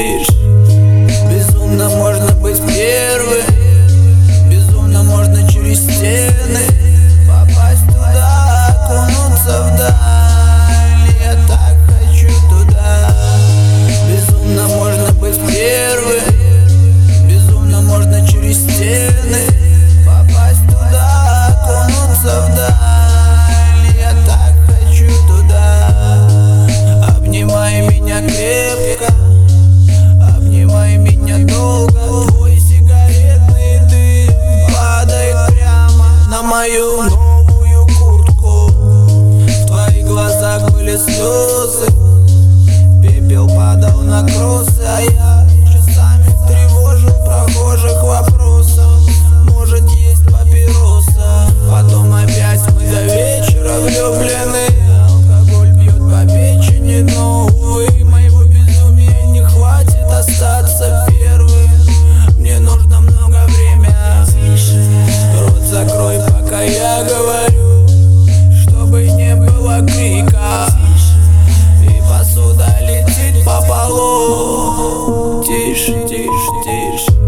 тише. Безумно можно быть первым, безумно можно через стены попасть туда, окунуться вдаль. Я так хочу туда. Безумно можно быть первым, безумно можно через стены попасть туда, окунуться вдаль. Я так хочу туда. Обнимай меня крепко, обнимай меня долго. Твой сигаретный дым падает прямо на мою новую куртку. В твоих глазах были слезы, пепел падал на кроссы, а я часами тревожил прохожих вопросом: может, есть папироса? Потом опять мы до вечера влюблены. Алкоголь бьет по печени, но, увы, моего безумия не хватит остаться первым. Мне нужно много времени. Рот закрой, пока я говорю, чтобы не было крика, и посуда летит по полу. Тише, тише, тише.